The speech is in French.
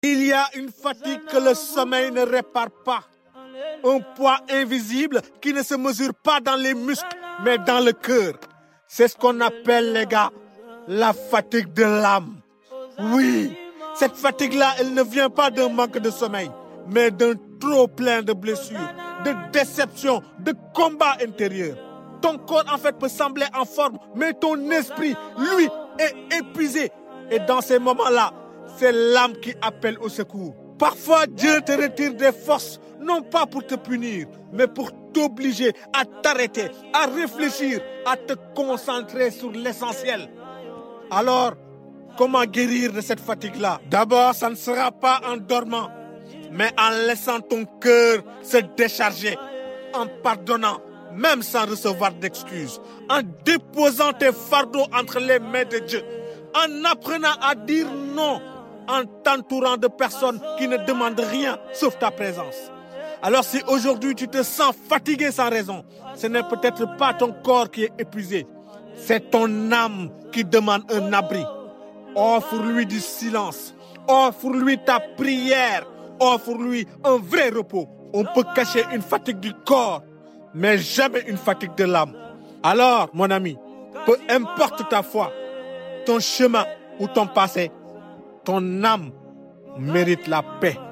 Il y a une fatigue que le sommeil ne répare pas. Un poids invisible qui ne se mesure pas dans les muscles, mais dans le cœur. C'est ce qu'on appelle, les gars, la fatigue de l'âme. Oui, cette fatigue-là, elle ne vient pas d'un manque de sommeil, mais d'un trop plein de blessures, de déceptions, de combats intérieurs. Ton corps, en fait, peut sembler en forme, mais ton esprit, lui, est épuisé. Et dans ces moments-là, c'est l'âme qui appelle au secours. Parfois, Dieu te retire des forces, non pas pour te punir, mais pour t'obliger à t'arrêter, à réfléchir, à te concentrer sur l'essentiel. Alors, comment guérir de cette fatigue-là? D'abord, ça ne sera pas en dormant, mais en laissant ton cœur se décharger, en pardonnant, même sans recevoir d'excuses, en déposant tes fardeaux entre les mains de Dieu, en apprenant à dire non, en t'entourant de personnes qui ne demandent rien sauf ta présence. Alors si aujourd'hui tu te sens fatigué sans raison, ce n'est peut-être pas ton corps qui est épuisé, c'est ton âme qui demande un abri. Offre-lui du silence, offre-lui ta prière, offre-lui un vrai repos. On peut cacher une fatigue du corps, mais jamais une fatigue de l'âme. Alors, mon ami, peu importe ta foi, ton chemin ou ton passé, ton âme mérite la paix.